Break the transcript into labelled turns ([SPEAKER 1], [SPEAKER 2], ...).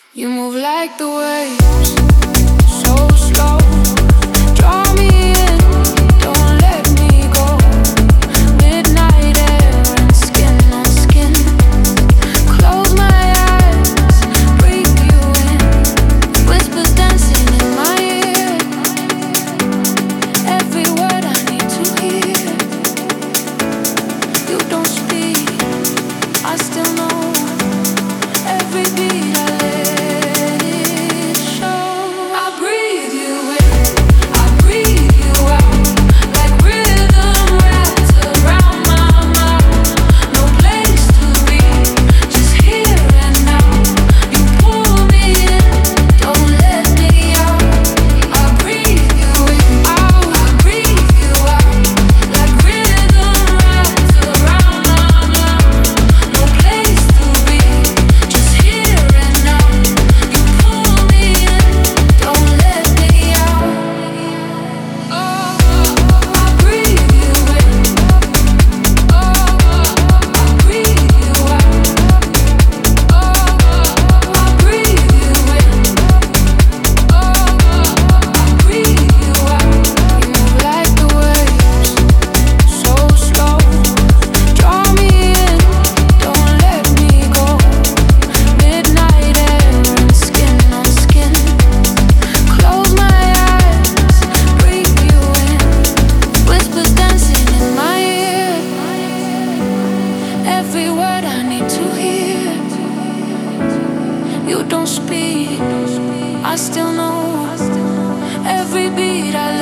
[SPEAKER 1] You move like the waves, so slow. Draw me in, don't let me go. Midnight air and skin on skin. Close my eyes, breathe you in. Whispers dancing in my ear. Every word I need to hear. You don't speak, I still know. Every beat I let it show. I breathe you in, I breathe you out. Like rhythm wrapped around my mouth. No place to be, just here and now. You pull me in, don't let me out. I breathe you in, out. I breathe you out. Like rhythm wrapped around my mouth. No place to be, just here and now. You pull me in, don't let me out. Oh, I breathe you in. Oh, I breathe you out. Oh, I breathe you in. Oh, I breathe you out. You move like the waves, so slow. Draw me in, don't let me go. Midnight air and skin on skin. Close my eyes, breathe you in. Whispers dancing in my ear. Every word I need to hear. You don't speak, I still know. Every beat I